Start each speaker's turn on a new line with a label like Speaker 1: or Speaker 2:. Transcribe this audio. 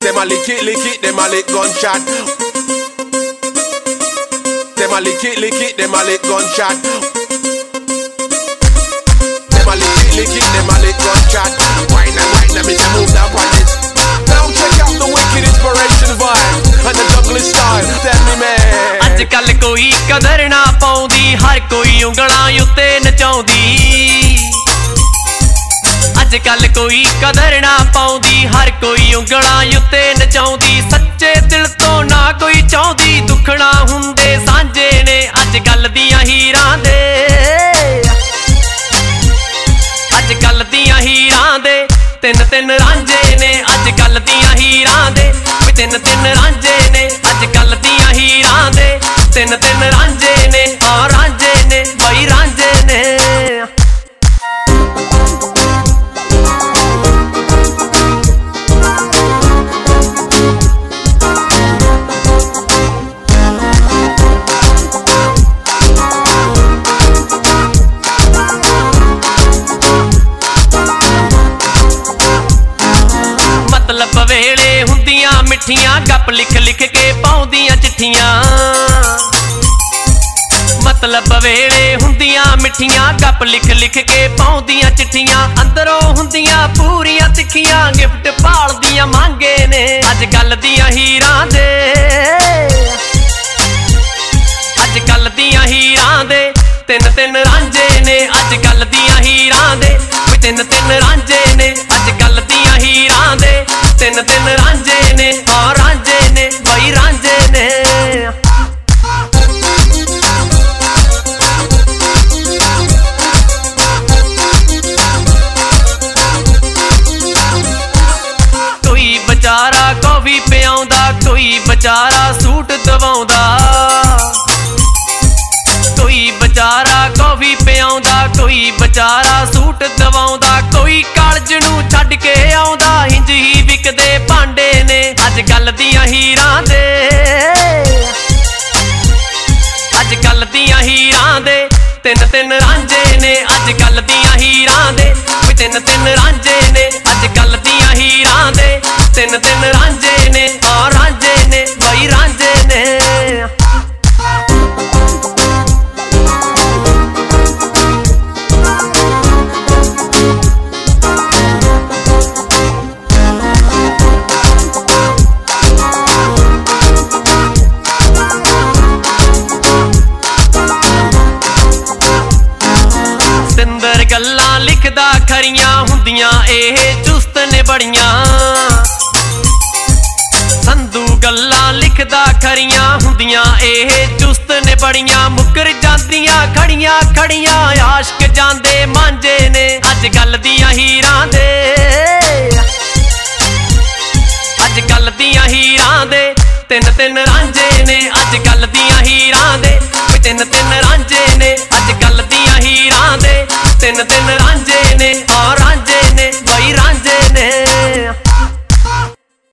Speaker 1: Them a lick it, them a lick gunshot. Them a lick it, them a lick gunshot. Them a lick it, them a lick gunshot. Wine and wine, let me move that on it. Now check out the wicked inspiration vibe and the jungle style. Tell me man.
Speaker 2: अजकल कोई कदर ना पाउंदी, हर कोई उंगलां उत्ते नचाउंदी। अजकल कोई कदर ना पाउंदी, हर कोई उंगलां उत्ते नचाउंदी। सच्चे दिल तो ना कोई चाहुंदी, दुखड़ा हुंदे सांझे ने अजकल दियां हीरां दे। अजकल दियां हीरां दे तिन तिन रांझे ने अजकल दियां हीरां दे। तिन तिन रांझे ने अजकल दियां हीरां दे। तिन तिन रांझे ने हाँ रांझे ने बई रांझे ने। मतलब वेले हुंदियां मिठियां, गप लिख लिख के पाउंदियां चिट्ठियां। मतलब वेले हुंदियां मिठियां, गप लिख लिख के पाउंदियां चिट्ठियां। अंदरों हुंदियां पूरियां तिखियां, गिफ्ट भालदियां मांगे ने अजकल दियां हीरां दे। अजकल दियां हीरां दे तिन तिन रांझे ने अजकल दियां हीरां दे। तिन तिन रांझे ने अजकल दियां हीरां दे। तिन तिन रांझे ने हाँ रांझे ने बई रांझे ने। कोई बेचारा कॉफी पियाउंदा, कोई बेचारा सूट दवाउंदा। कोई बेचारा कॉफी पियाउंदा, कोई बेचारा सूट दवाउंदा। कोई कालज नूं छड्ड के आउंदा, हिंज ही विकदे भांडे ने अजकल दियां हीरां दे। अजकल दियां हीरां दे तिन तिन रांझे ने अजकल दियां हीरां दे। तिन तिन रांझे ने अजकल दियां हीरां दे। तिन तिन रांझे ने हाँ रांझे ने बई रांझे ने। गल्लां लिखदा खरियां हुंदियां एह चुस्त ने बड़ियां। संधू गल्लां लिखदा खरियां हुंदियां एह चुस्त ने बड़ियां। मुकर जांदियां खड़ियां खड़ियां, आशिक जांदे मांझे ने अजकल दियां हीरां दे। अजकल दियां हीरां दे तिन तिन रांझे ने अजकल दियां हीरां दे। तिन तिन रांझे ने